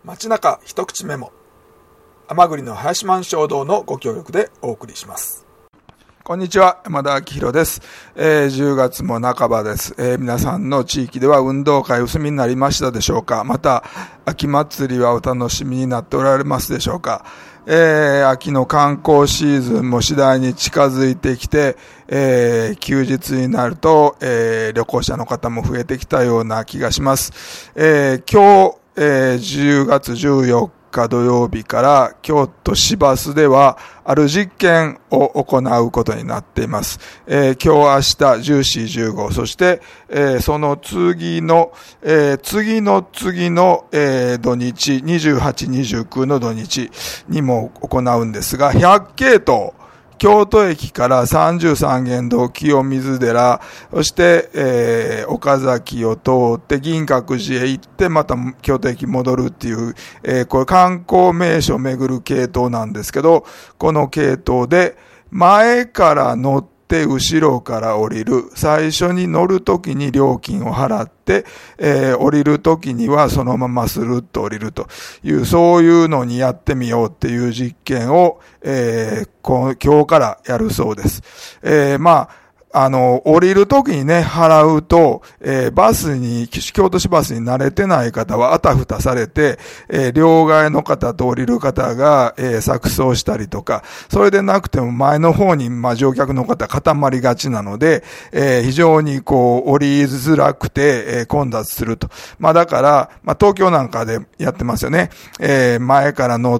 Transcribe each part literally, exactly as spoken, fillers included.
街中一口メモ、甘栗の林満衝動のご協力でお送りします。こんにちは、山田明宏です。えー、じゅうがつも半ばです。えー、皆さんの地域では運動会お済みになりましたでしょうか。また秋祭りはお楽しみになっておられますでしょうか。えー、秋の観光シーズンも次第に近づいてきて、えー、休日になると、えー、旅行者の方も増えてきたような気がします。えー、今日、えー、じゅうがつじゅうよっか土曜日から京都市バスではある実験を行うことになっています。えー、今日明日じゅうよん、じゅうご、そして、えー、その次の、えー、次の次の、えー、土日にじゅうはち、にじゅうきゅうの土日にも行うんですが、ひゃくけいとう京都駅から三十三間堂清水寺、そして、えー、岡崎を通って銀閣寺へ行ってまた京都駅戻るっていう、えー、これ観光名所を巡る系統なんですけど、この系統で前から乗って後ろから降りる、最初に乗るときに料金を払って、えー、降りるときにはそのままスルッと降りるという、そういうのにやってみようっていう実験を、えー、こ今日からやるそうです。えー、まああの、降りるときにね、払うと、えー、バスに、京都市バスに慣れてない方はあたふたされて、えー、両替の方と降りる方が、えー、錯綜したりとか、それでなくても前の方に、まあ、乗客の方固まりがちなので、えー、非常にこう、降りづらくて、えー、混雑すると。まあ、だから、まあ、東京なんかでやってますよね。えー、前から乗って、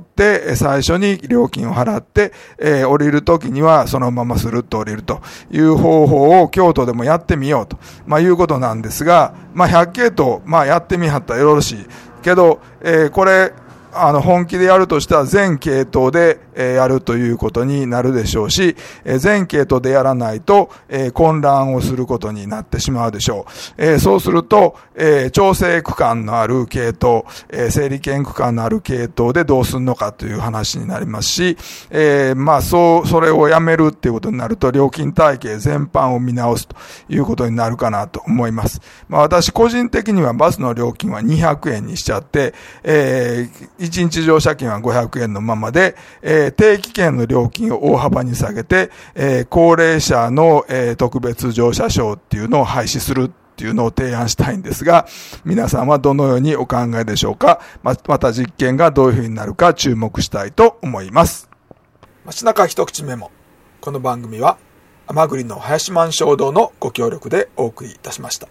最初に料金を払って、えー、降りるときにはそのままスルッと降りるという方法方法を京都でもやってみようと、まあ、いうことなんですが、まあ、ひゃくけいとう、まあ、やってみはったらよろしいけど、えー、これあの本気でやるとしたら全系統で、えー、やるということになるでしょうし、えー、全系統でやらないと、えー、混乱をすることになってしまうでしょう。えー、そうすると、えー、調整区間のある系統、えー、整理券区間のある系統でどうするのかという話になりますし、えー、まあそうそれをやめるっていうことになると料金体系全般を見直すということになるかなと思います。まあ私個人的にはバスの料金はにひゃくえんにしちゃって、えーいちにち乗車券はごひゃくえんのままで、えー、定期券の料金を大幅に下げて、えー、高齢者の、えー、特別乗車証っていうのを廃止するっていうのを提案したいんですが、皆さんはどのようにお考えでしょうか。ま、また実験がどういうふうになるか注目したいと思います。街中一口メモ。この番組は甘栗の林満衝動のご協力でお送りいたしました。